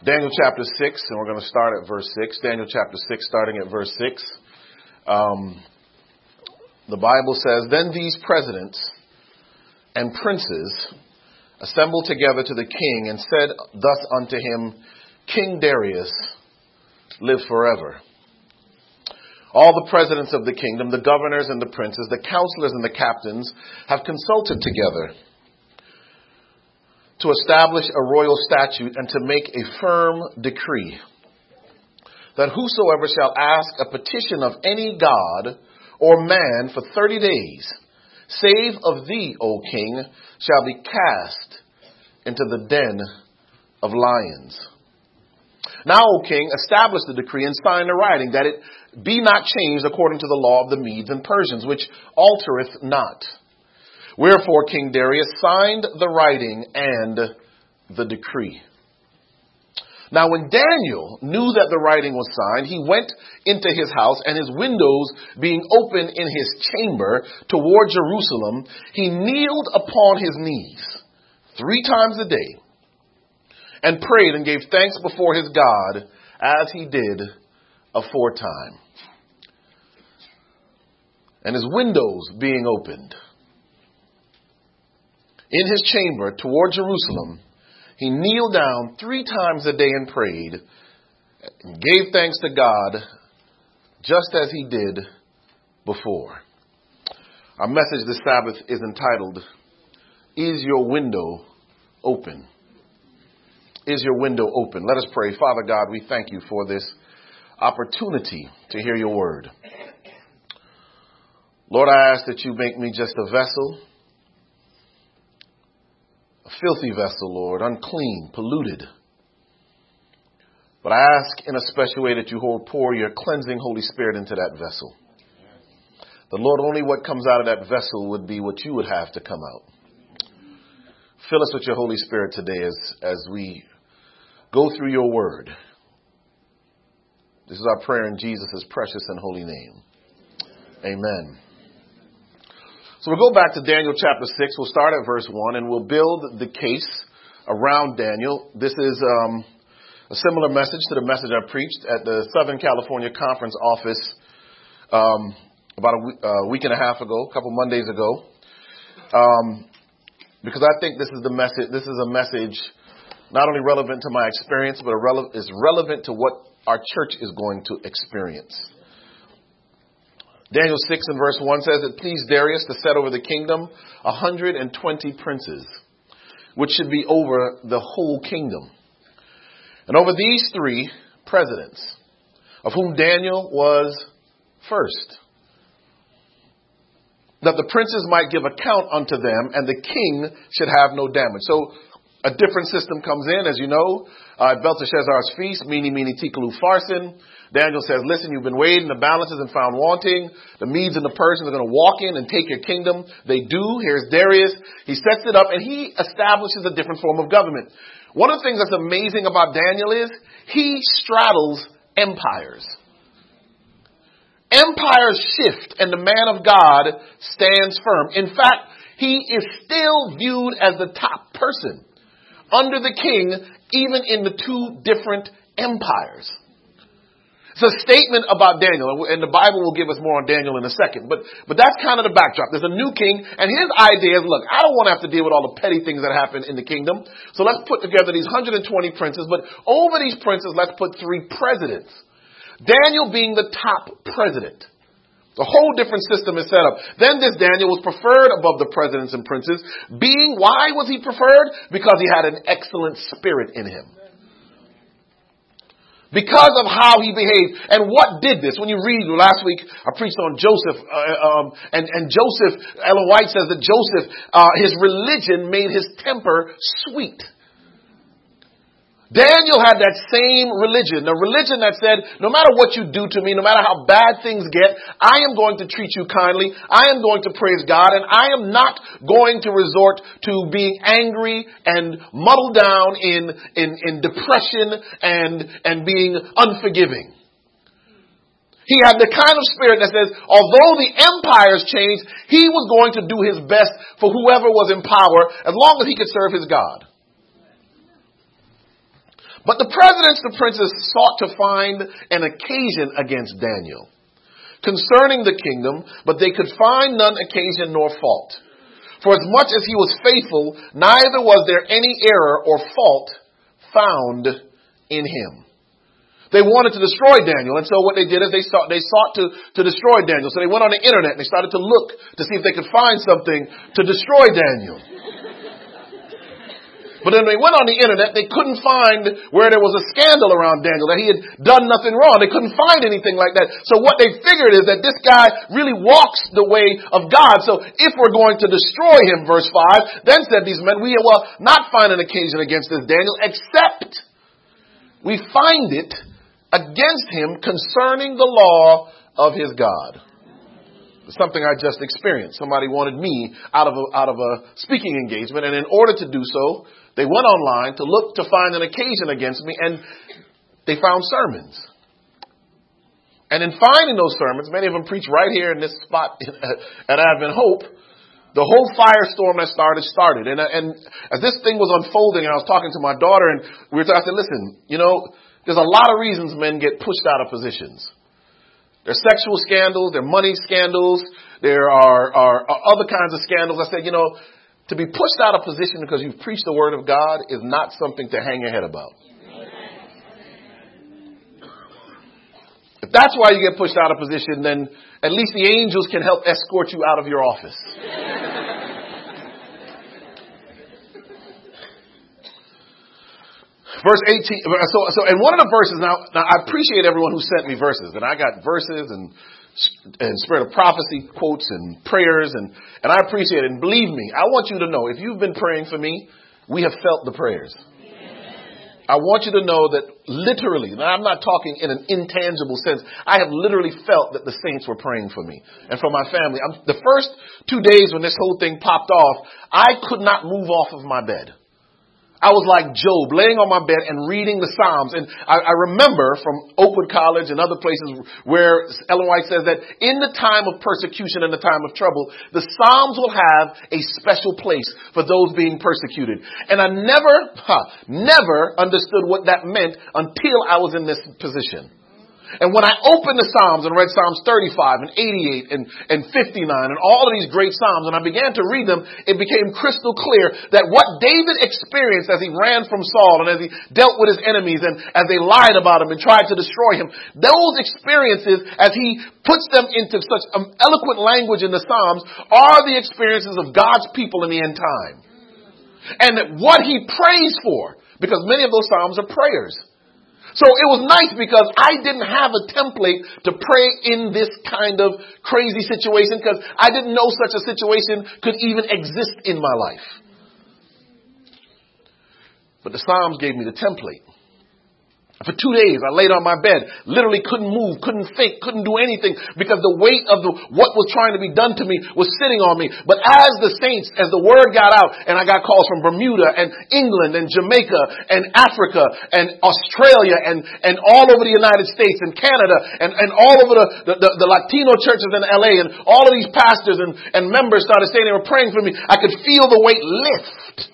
Daniel chapter 6, and we're going to start at verse 6. Daniel chapter 6, starting at verse 6. The Bible says, "Then these presidents and princes assembled together to the king and said thus unto him, King Darius, live forever. All the presidents of the kingdom, the governors and the princes, the counselors and the captains have consulted together to establish a royal statute and to make a firm decree that whosoever shall ask a petition of any god or man for 30 days, save of thee, O king, shall be cast into the den of lions. Now, O king, establish the decree and sign the writing, that it be not changed according to the law of the Medes and Persians, which altereth not. Wherefore King Darius signed the writing and the decree. Now when Daniel knew that the writing was signed, he went into his house, and his windows being open in his chamber toward Jerusalem, he kneeled upon his knees 3 times a day and prayed and gave thanks before his God as he did aforetime. And his windows being opened in his chamber toward Jerusalem, he kneeled down 3 times a day and prayed and gave thanks to God just as he did before. Our message this Sabbath is entitled, Is Your Window Open? Is your window open? Let us pray. Father God, we thank you for this opportunity to hear your word. Lord, I ask that you make me just a vessel, a filthy vessel, Lord, unclean, polluted. But I ask in a special way that you pour your cleansing Holy Spirit into that vessel. The Lord, only what comes out of that vessel would be what you would have to come out. Fill us with your Holy Spirit today as we go through your word. This is our prayer in Jesus' precious and holy name. Amen. So we'll go back to Daniel chapter 6. We'll start at verse 1 and we'll build the case around Daniel. This is a similar message to the message I preached at the Southern California Conference office about a week and a half ago, a couple Mondays ago. Because I think this is the message. This is a message not only relevant to my experience, but is relevant to what our church is going to experience. Daniel 6 and verse 1 says, It pleased Darius to set over the kingdom 120 princes, which should be over the whole kingdom. And over these 3 presidents, of whom Daniel was first, that the princes might give account unto them, and the king should have no damage. So a different system comes in, as you know, at Belteshazzar's feast, Mene, Mene, Tekel, Upharsin. Daniel says, listen, you've been weighed in the balances and found wanting. The Medes and the Persians are going to walk in and take your kingdom. They do. Here's Darius. He sets it up and he establishes a different form of government. One of the things that's amazing about Daniel is he straddles empires. Empires shift and the man of God stands firm. In fact, he is still viewed as the top person under the king, even in the 2 different empires. It's a statement about Daniel, and the Bible will give us more on Daniel in a second. But that's kind of the backdrop. There's a new king, and his idea is, look, I don't want to have to deal with all the petty things that happen in the kingdom. So let's put together these 120 princes, but over these princes, let's put 3 presidents. Daniel being the top president. A whole different system is set up. Then this Daniel was preferred above the presidents and princes. Why was he preferred? Because he had an excellent spirit in him. Because of how he behaved. And what did this? When you read, last week I preached on Joseph, and Joseph, Ellen White says that Joseph, his religion made his temper sweet. Daniel had that same religion, the religion that said, no matter what you do to me, no matter how bad things get, I am going to treat you kindly. I am going to praise God, and I am not going to resort to being angry and muddled down in depression and being unforgiving. He had the kind of spirit that says, although the empires changed, he was going to do his best for whoever was in power as long as he could serve his God. But the presidents, the princes, sought to find an occasion against Daniel concerning the kingdom, but they could find none occasion nor fault. For as much as he was faithful, neither was there any error or fault found in him. They wanted to destroy Daniel, and so what they did is they sought to destroy Daniel. So they went on the internet and they started to look to see if they could find something to destroy Daniel. But then they went on the internet, they couldn't find where there was a scandal around Daniel, that he had done nothing wrong. They couldn't find anything like that. So what they figured is that this guy really walks the way of God. So if we're going to destroy him, verse 5, then said these men, we will not find an occasion against this Daniel, except we find it against him concerning the law of his God. Something I just experienced. Somebody wanted me out of a speaking engagement, and in order to do so, they went online to look to find an occasion against me, and they found sermons. And in finding those sermons, many of them preached right here in this spot at Advent Hope, the whole firestorm that started. And as this thing was unfolding, and I was talking to my daughter, and I said, listen, there's a lot of reasons men get pushed out of positions. There are sexual scandals, there are money scandals, there are other kinds of scandals. I said, to be pushed out of position because you've preached the word of God is not something to hang your head about. If that's why you get pushed out of position, then at least the angels can help escort you out of your office. Verse 18. So in one of the verses, now I appreciate everyone who sent me verses, and I got verses and spirit of prophecy quotes and prayers, and I appreciate it. And believe me, I want you to know, if you've been praying for me, we have felt the prayers. I want you to know that literally, now I'm not talking in an intangible sense, I have literally felt that the saints were praying for me and for my family. The first 2 days when this whole thing popped off, I could not move off of my bed. I was like Job, laying on my bed and reading the Psalms. And I remember from Oakwood College and other places where Ellen White says that in the time of persecution and the time of trouble, the Psalms will have a special place for those being persecuted. And I never understood what that meant until I was in this position. And when I opened the Psalms and read Psalms 35 and 88 and 59 and all of these great Psalms, and I began to read them, it became crystal clear that what David experienced as he ran from Saul and as he dealt with his enemies and as they lied about him and tried to destroy him, those experiences, as he puts them into such eloquent language in the Psalms, are the experiences of God's people in the end time. And what he prays for, because many of those Psalms are prayers. So it was nice because I didn't have a template to pray in this kind of crazy situation because I didn't know such a situation could even exist in my life. But the Psalms gave me the template. For 2 days, I laid on my bed, literally couldn't move, couldn't think, couldn't do anything because the weight of what was trying to be done to me was sitting on me. But as the saints, as the word got out, and I got calls from Bermuda and England and Jamaica and Africa and Australia and all over the United States and Canada and all over the Latino churches in LA, and all of these pastors and members started saying they were praying for me. I could feel the weight lift.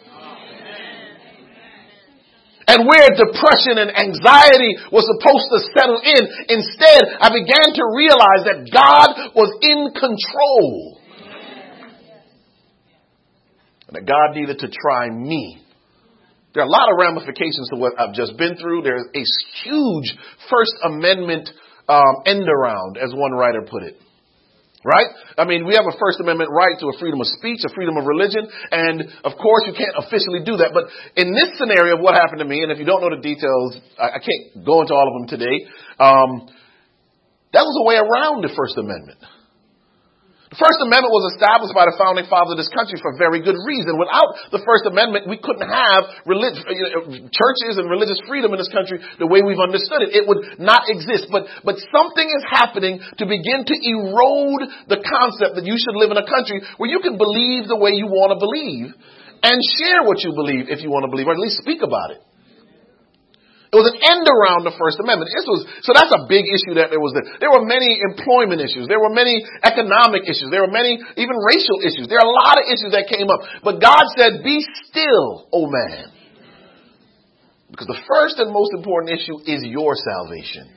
And where depression and anxiety was supposed to settle in, instead, I began to realize that God was in control. And that God needed to try me. There are a lot of ramifications to what I've just been through. There's a huge First Amendment end around, as one writer put it. Right? I mean, we have a First Amendment right to a freedom of speech, a freedom of religion, and of course you can't officially do that. But in this scenario of what happened to me, and if you don't know the details, I can't go into all of them today, that was a way around the First Amendment. The First Amendment was established by the founding fathers of this country for very good reason. Without the First Amendment, we couldn't have churches and religious freedom in this country the way we've understood it. It would not exist. But something is happening to begin to erode the concept that you should live in a country where you can believe the way you want to believe and share what you believe if you want to believe, or at least speak about it. It was an end around the First Amendment. So that's a big issue that there was. There were many employment issues. There were many economic issues. There were many even racial issues. There are a lot of issues that came up. But God said, be still, O man. Because the first and most important issue is your salvation.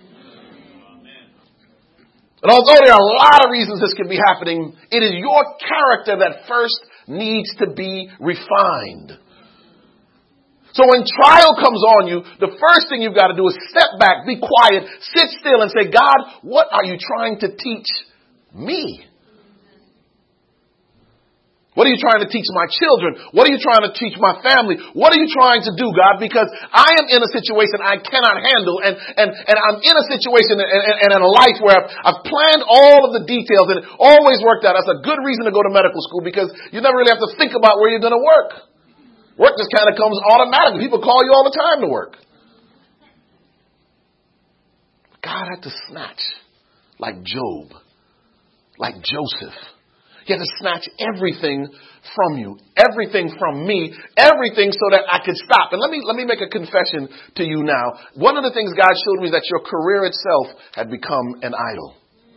And although there are a lot of reasons this can be happening, it is your character that first needs to be refined. So when trial comes on you, the first thing you've got to do is step back, be quiet, sit still and say, God, what are you trying to teach me? What are you trying to teach my children? What are you trying to teach my family? What are you trying to do, God? Because I am in a situation I cannot handle, and I'm in a situation and in a life where I've planned all of the details, and it always worked out. That's a good reason to go to medical school, because you never really have to think about where you're going to work. Work just kind of comes automatically. People call you all the time to work. God had to snatch, like Job, like Joseph. He had to snatch everything from you, everything from me, everything so that I could stop. And let me make a confession to you now. One of the things God showed me is that your career itself had become an idol.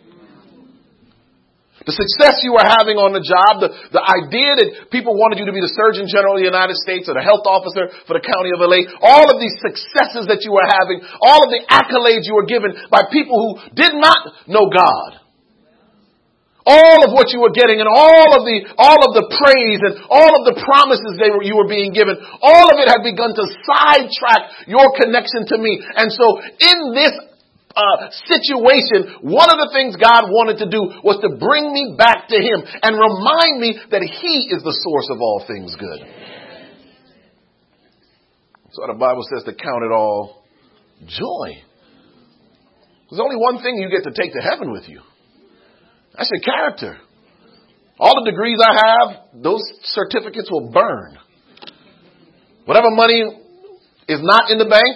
The success you were having on the job, the idea that people wanted you to be the Surgeon General of the United States or the health officer for the county of LA, all of these successes that you were having, all of the accolades you were given by people who did not know God. All of what you were getting and all of the praise and all of the promises you were being given, all of it had begun to sidetrack your connection to me. And so in this situation, one of the things God wanted to do was to bring me back to Him and remind me that He is the source of all things good. So the Bible says to count it all joy. There's only one thing you get to take to heaven with you. That's your character. All the degrees I have, those certificates will burn. Whatever money is not in the bank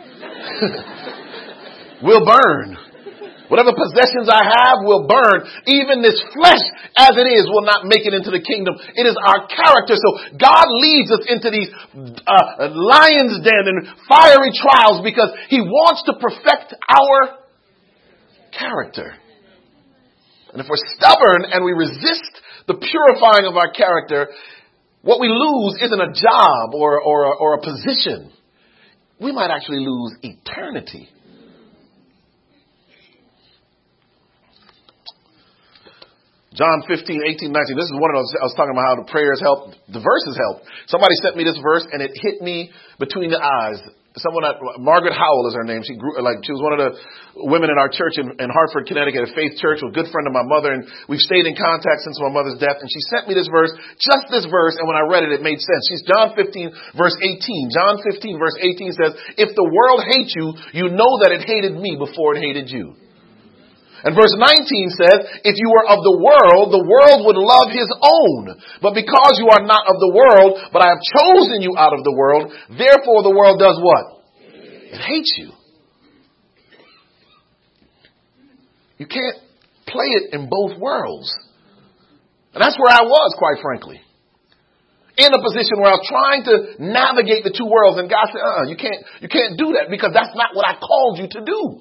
will burn. Whatever possessions I have will burn. Even this flesh as it is will not make it into the kingdom. It is our character. So God leads us into these lion's den and fiery trials because He wants to perfect our character. And if we're stubborn and we resist the purifying of our character, what we lose isn't a job or a position. We might actually lose eternity. John 15, 18, 19. This is one of those, I was talking about how the prayers help, the verses help. Somebody sent me this verse and it hit me between the eyes. Margaret Howell is her name. She was one of the women in our church in Hartford, Connecticut, a faith church, a good friend of my mother, and we've stayed in contact since my mother's death. And she sent me this verse, just this verse, and when I read it, it made sense. She's John 15, verse 18. John 15, verse 18 says, "If the world hates you, you know that it hated me before it hated you." And verse 19 says, "If you were of the world would love his own. But because you are not of the world, but I have chosen you out of the world, therefore the world does what? It hates you." You can't play it in both worlds. And that's where I was, quite frankly. In a position where I was trying to navigate the two worlds. And God said, you can't do that because that's not what I called you to do.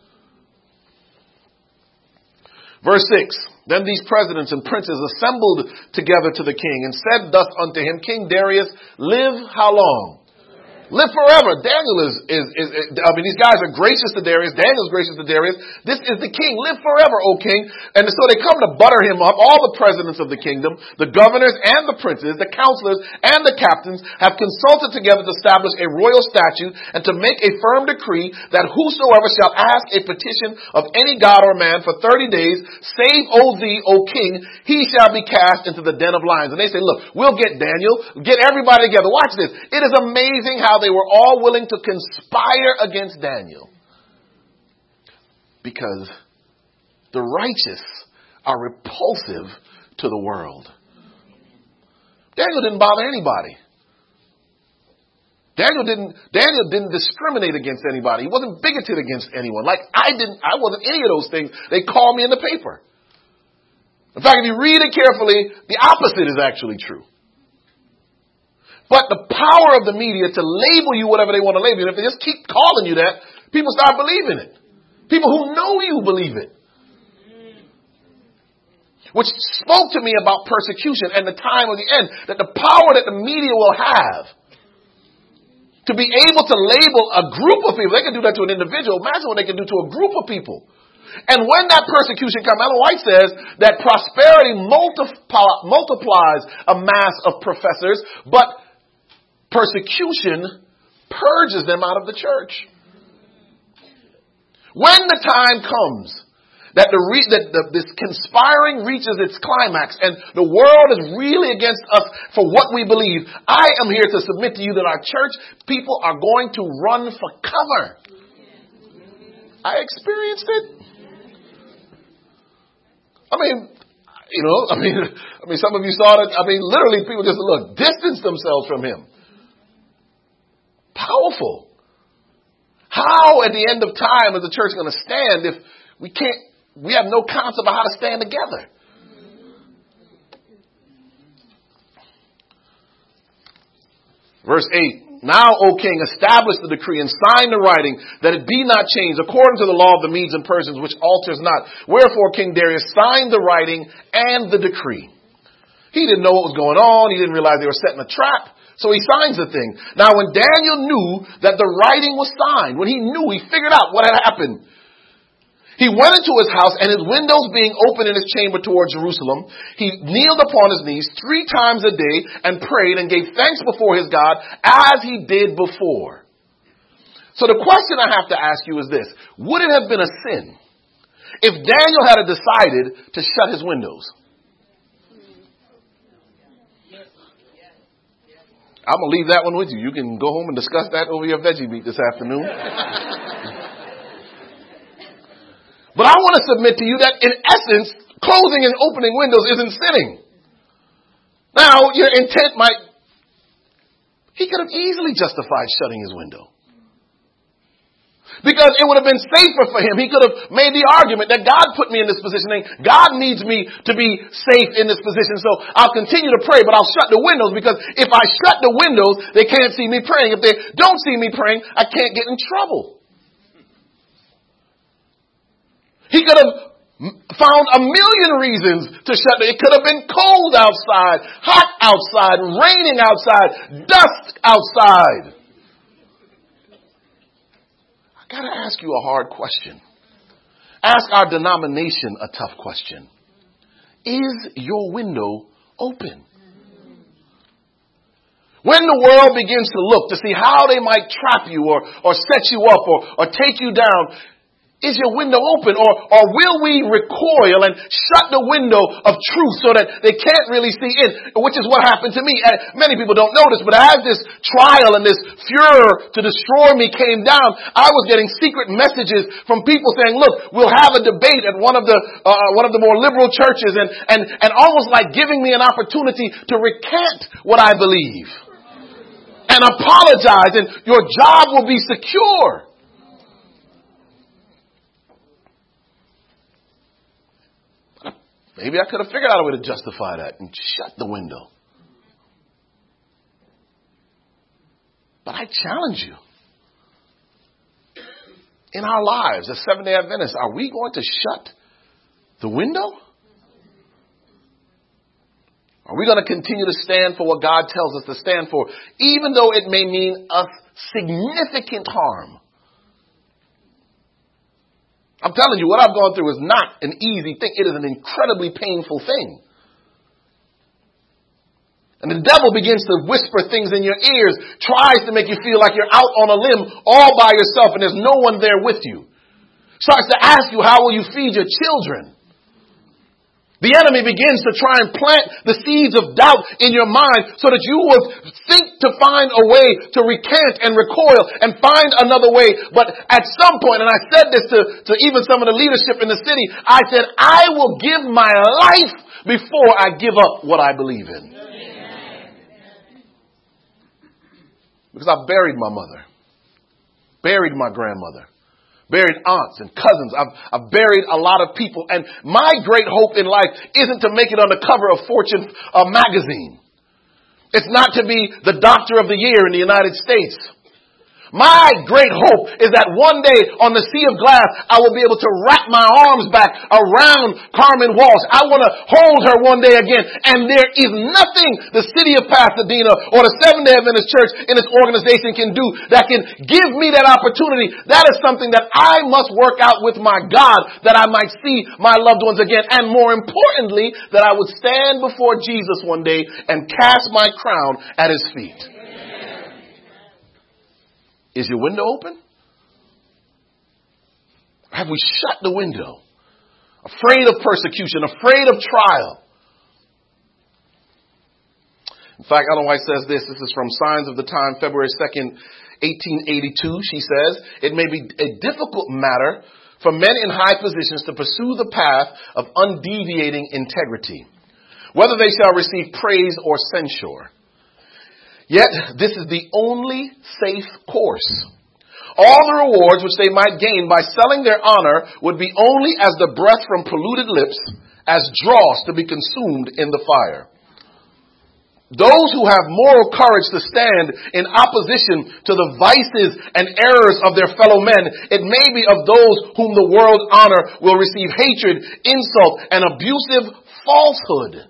Verse 6, "Then these presidents and princes assembled together to the king and said thus unto him, King Darius, live how long? Live forever." Daniel these guys are gracious to Darius. Daniel's gracious to Darius. This is the king. Live forever, O king. And so they come to butter him up. All the presidents of the kingdom, the governors and the princes, the counselors and the captains have consulted together to establish a royal statute and to make a firm decree that whosoever shall ask a petition of any god or man for 30 days, save, O thee, O king, he shall be cast into the den of lions. And they say, look, we'll get Daniel, get everybody together. Watch this. It is amazing how they were all willing to conspire against Daniel. Because the righteous are repulsive to the world. Daniel didn't bother anybody. Daniel didn't discriminate against anybody. He wasn't bigoted against anyone. Like I wasn't any of those things. They called me in the paper. In fact, if you read it carefully, the opposite is actually true. But the power of the media to label you whatever they want to label you, and if they just keep calling you that, people start believing it. People who know you believe it. Which spoke to me about persecution and the time of the end, that the power that the media will have To be able to label a group of people, they can do that to an individual. Imagine what they can do to a group of people. And when that persecution comes, Ellen White says that prosperity multiplies a mass of professors, but persecution purges them out of the church. When the time comes that this conspiring reaches its climax and the world is really against us for what we believe, I am here to submit to you that our church people are going to run for cover. I experienced it. I mean, some of you saw it. Literally people just distance themselves from him. Powerful. How at the end of time is the church going to stand if we have no concept of how to stand together? Verse 8. Now, O king, establish the decree and sign the writing that it be not changed according to the law of the Medes and Persians, which alters not. Wherefore King Darius signed the writing and the decree. He didn't know what was going on. He didn't realize they were setting a trap. So he signs the thing. Now, when Daniel knew that the writing was signed, when he figured out what had happened, he went into his house, and his windows being open in his chamber toward Jerusalem, he kneeled upon his knees 3 times a day and prayed and gave thanks before his God as he did before. So the question I have to ask you is this. Would it have been a sin if Daniel had decided to shut his windows? I'm going to leave that one with you. You can go home and discuss that over your veggie meat this afternoon. But I want to submit to you that in essence, closing and opening windows isn't sinning. Now, your intent he could have easily justified shutting his window. Because it would have been safer for him. He could have made the argument that God put me in this position and God needs me to be safe in this position. So I'll continue to pray, but I'll shut the windows because if I shut the windows, they can't see me praying. If they don't see me praying, I can't get in trouble. He could have found a million reasons to shut it. It could have been cold outside, hot outside, raining outside, dust outside. I got to ask you a hard question. Ask our denomination a tough question. Is your window open? When the world begins to look to see how they might trap you or set you up or take you down, is your window open or will we recoil and shut the window of truth so that they can't really see in? Which is what happened to me. Many people don't know this, but as this trial and this furor to destroy me came down, I was getting secret messages from people saying, look, we'll have a debate at one of the more liberal churches and almost like giving me an opportunity to recant what I believe and apologize and your job will be secure. Maybe I could have figured out a way to justify that and shut the window. But I challenge you. In our lives as Seventh-day Adventists, are we going to shut the window? Are we going to continue to stand for what God tells us to stand for, even though it may mean us significant harm? I'm telling you, what I've gone through is not an easy thing. It is an incredibly painful thing. And the devil begins to whisper things in your ears, tries to make you feel like you're out on a limb all by yourself and there's no one there with you. Starts to ask you, how will you feed your children? The enemy begins to try and plant the seeds of doubt in your mind so that you will think to find a way to recant and recoil and find another way. But at some point, and I said this to even some of the leadership in the city, I said, I will give my life before I give up what I believe in. Because I buried my mother, buried my grandmother, buried aunts and cousins. I've buried a lot of people. And my great hope in life isn't to make it on the cover of Fortune magazine. It's not to be the doctor of the year in the United States. My great hope is that one day on the sea of glass, I will be able to wrap my arms back around Carmen Walsh. I want to hold her one day again. And there is nothing the city of Pasadena or the Seventh-day Adventist Church in its organization can do that can give me that opportunity. That is something that I must work out with my God, that I might see my loved ones again. And more importantly, that I would stand before Jesus one day and cast my crown at his feet. Is your window open? Have we shut the window? Afraid of persecution, afraid of trial. In fact, Ellen White says this. This is from Signs of the Time, February 2nd, 1882. She says, it may be a difficult matter for men in high positions to pursue the path of undeviating integrity, whether they shall receive praise or censure. Yet, this is the only safe course. All the rewards which they might gain by selling their honor would be only as the breath from polluted lips, as dross to be consumed in the fire. Those who have moral courage to stand in opposition to the vices and errors of their fellow men, it may be of those whom the world honor will receive hatred, insult, and abusive falsehood.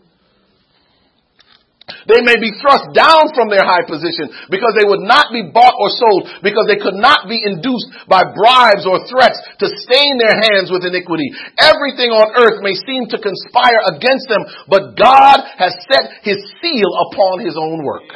They may be thrust down from their high position because they would not be bought or sold, because they could not be induced by bribes or threats to stain their hands with iniquity. Everything on earth may seem to conspire against them, but God has set his seal upon his own work.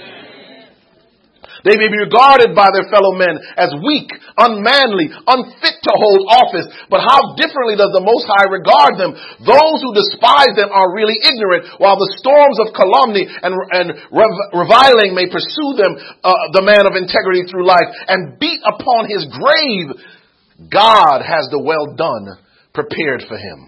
They may be regarded by their fellow men as weak, unmanly, unfit to hold office. But how differently does the Most High regard them? Those who despise them are really ignorant, while the storms of calumny and reviling may pursue them, the man of integrity through life, and beat upon his grave. God has the well done prepared for him.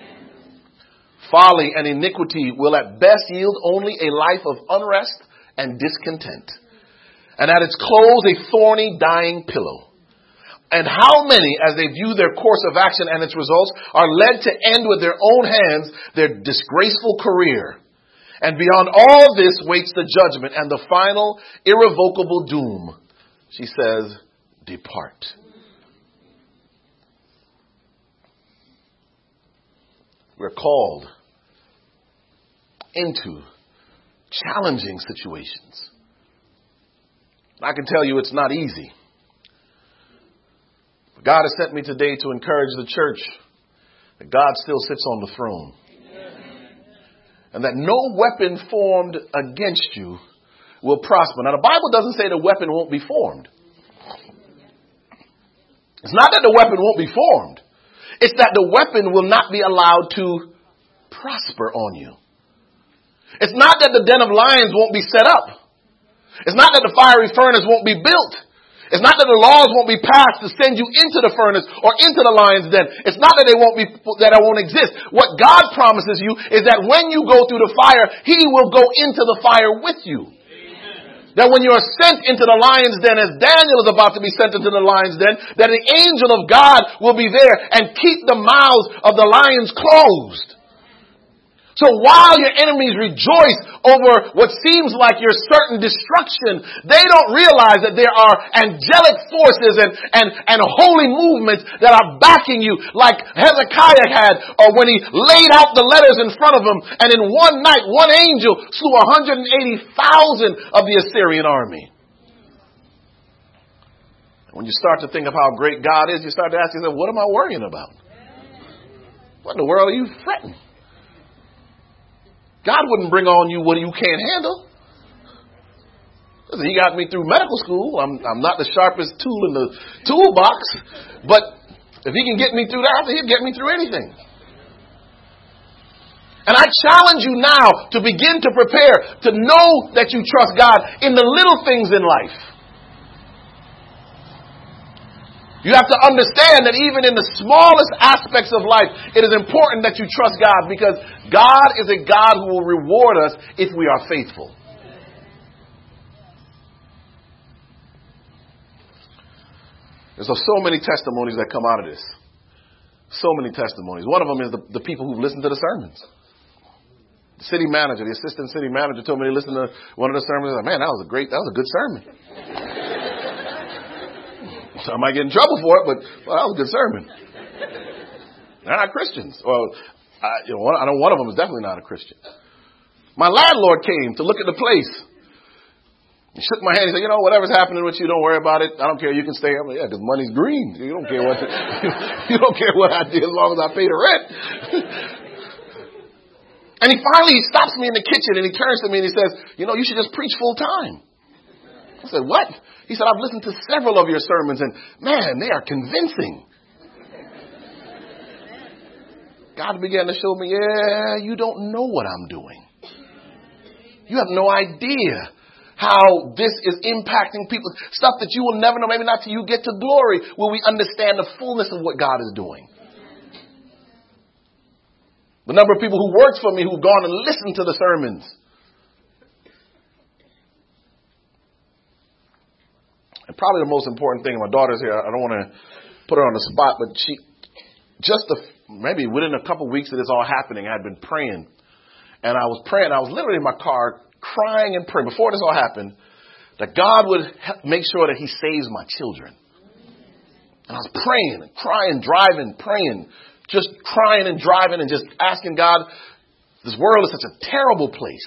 Folly and iniquity will at best yield only a life of unrest and discontent, and at its close a thorny, dying pillow. And how many, as they view their course of action and its results, are led to end with their own hands their disgraceful career. And beyond all this waits the judgment and the final, irrevocable doom. She says, depart. We're called into challenging situations. I can tell you it's not easy. But God has sent me today to encourage the church that God still sits on the throne. And that no weapon formed against you will prosper. Now, the Bible doesn't say the weapon won't be formed. It's not that the weapon won't be formed. It's that the weapon will not be allowed to prosper on you. It's not that the den of lions won't be set up. It's not that the fiery furnace won't be built. It's not that the laws won't be passed to send you into the furnace or into the lion's den. It's not that that won't exist. What God promises you is that when you go through the fire, he will go into the fire with you. Amen. That when you are sent into the lion's den, as Daniel is about to be sent into the lion's den, that the angel of God will be there and keep the mouths of the lions closed. So while your enemies rejoice over what seems like your certain destruction, they don't realize that there are angelic forces and holy movements that are backing you, like Hezekiah had, or when he laid out the letters in front of him, and in one night, one angel slew 180,000 of the Assyrian army. When you start to think of how great God is, you start to ask yourself, what am I worrying about? What in the world are you fretting? God wouldn't bring on you what you can't handle. Listen, he got me through medical school. I'm not the sharpest tool in the toolbox, but if he can get me through that, he'll get me through anything. And I challenge you now to begin to prepare to know that you trust God in the little things in life. You have to understand that even in the smallest aspects of life, it is important that you trust God, because God is a God who will reward us if we are faithful. There's so many testimonies that come out of this. So many testimonies. One of them is the people who've listened to the sermons. The city manager, the assistant city manager told me they listened to one of the sermons. Like, man, that was a good sermon. So I might get in trouble for it, but well, that was a good sermon. They're not Christians. Well, I know one of them is definitely not a Christian. My landlord came to look at the place. He shook my hand. He said, whatever's happening with you, don't worry about it. I don't care. You can stay. I'm like, yeah, because money's green. You don't care what you don't care what I did as long as I pay the rent. And he finally stops me in the kitchen and he turns to me and he says, you should just preach full time. I said, what? He said, I've listened to several of your sermons and man, they are convincing. God began to show me, you don't know what I'm doing. You have no idea how this is impacting people. Stuff that you will never know, maybe not till you get to glory, will we understand the fullness of what God is doing. The number of people who worked for me who've gone and listened to the sermons. And probably the most important thing, my daughter's here, I don't want to put her on the spot, but she, maybe within a couple of weeks of this all happening, I had been praying. And I was praying. I was literally in my car crying and praying before this all happened that God would make sure that he saves my children. And I was praying and crying, driving, praying, just crying and driving and just asking God, this world is such a terrible place.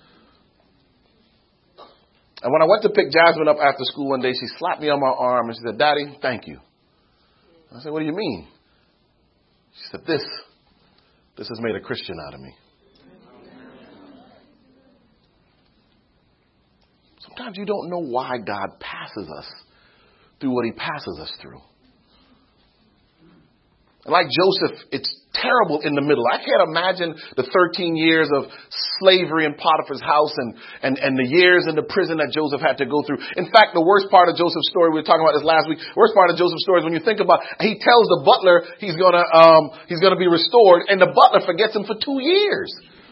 And when I went to pick Jasmine up after school one day, she slapped me on my arm and she said, Daddy, thank you. I said, what do you mean? She said, this has made a Christian out of me. Sometimes you don't know why God passes us through what he passes us through. And like Joseph, it's terrible in the middle. I can't imagine the 13 years of slavery in Potiphar's house and the years in the prison that Joseph had to go through. In fact, the worst part of Joseph's story, we were talking about this last week, worst part of Joseph's story is when you think about, he tells the butler he's gonna be restored, and the butler forgets him for 2 years.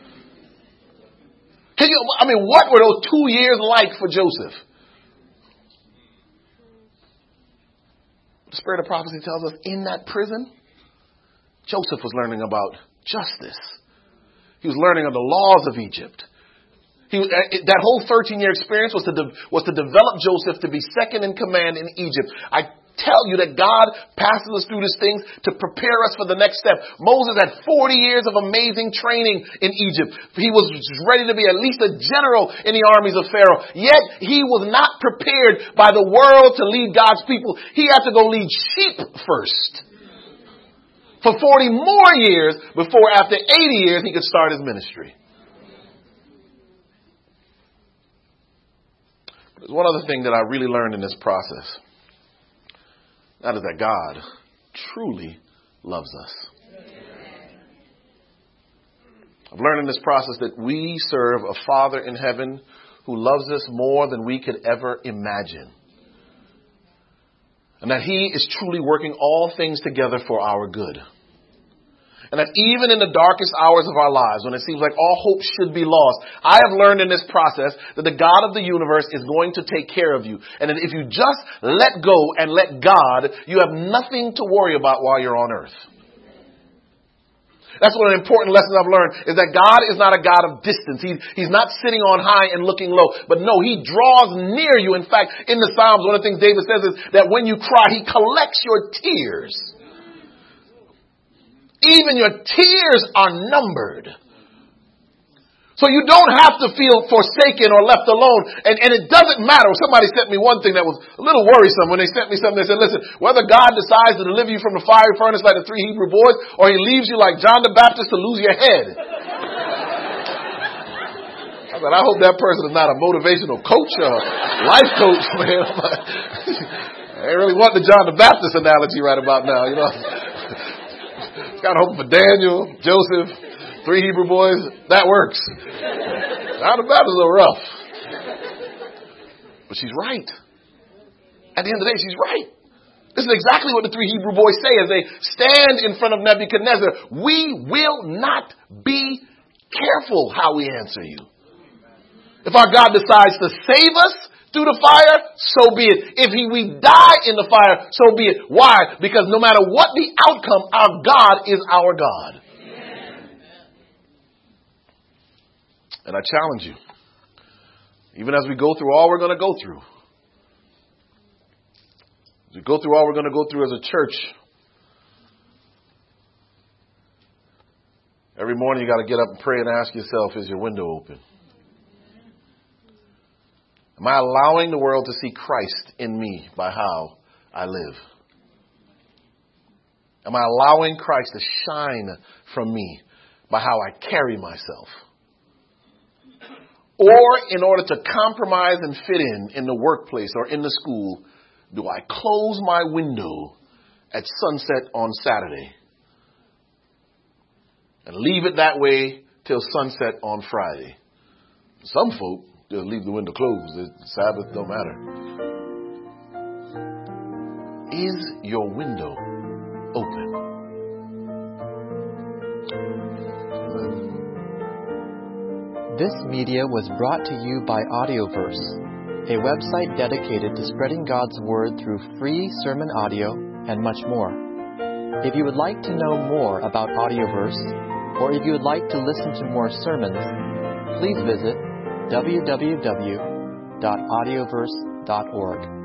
What were those 2 years like for Joseph? The spirit of prophecy tells us in that prison, Joseph was learning about justice. He was learning of the laws of Egypt. That whole 13-year experience was to develop Joseph to be second in command in Egypt. I tell you that God passes us through these things to prepare us for the next step. Moses had 40 years of amazing training in Egypt. He was ready to be at least a general in the armies of Pharaoh. Yet he was not prepared by the world to lead God's people. He had to go lead sheep first. For 40 more years before after 80 years he could start his ministry. There's one other thing that I really learned in this process. That is that God truly loves us. I've learned in this process that we serve a Father in heaven who loves us more than we could ever imagine. And that he is truly working all things together for our good. And that even in the darkest hours of our lives, when it seems like all hope should be lost, I have learned in this process that the God of the universe is going to take care of you. And that if you just let go and let God, you have nothing to worry about while you're on earth. That's one of the important lessons I've learned, is that God is not a God of distance. He's not sitting on high and looking low. But no, he draws near you. In fact, in the Psalms, one of the things David says is that when you cry, he collects your tears. Even your tears are numbered. So you don't have to feel forsaken or left alone. And it doesn't matter. Somebody sent me one thing that was a little worrisome. When they sent me something, they said, listen, whether God decides to deliver you from the fiery furnace like the 3 Hebrew boys, or he leaves you like John the Baptist to lose your head. I said, I hope that person is not a motivational coach or life coach, man. I really want the John the Baptist analogy right about now, you know. Kind of hoping for Daniel, Joseph, 3 Hebrew boys. That works. John the Baptist is a little rough. But she's right. At the end of the day, she's right. This is exactly what the 3 Hebrew boys say as they stand in front of Nebuchadnezzar. We will not be careful how we answer you. If our God decides to save us through the fire, so be it. If we die in the fire, so be it. Why? Because no matter what the outcome, our God is our God. Amen. And I challenge you, even as we go through all we're going to go through, As we go through all we're going to go through as a church, every morning you got to get up and pray and ask yourself, is your window open? Am I allowing the world to see Christ in me by how I live? Am I allowing Christ to shine from me by how I carry myself? Or in order to compromise and fit in the workplace or in the school, do I close my window at sunset on Saturday and leave it that way till sunset on Friday? Some folk just leave the window closed. The Sabbath don't matter. Is your window open? This media was brought to you by Audioverse, a website dedicated to spreading God's Word through free sermon audio and much more. If you would like to know more about Audioverse, or if you would like to listen to more sermons, please visit www.audioverse.org.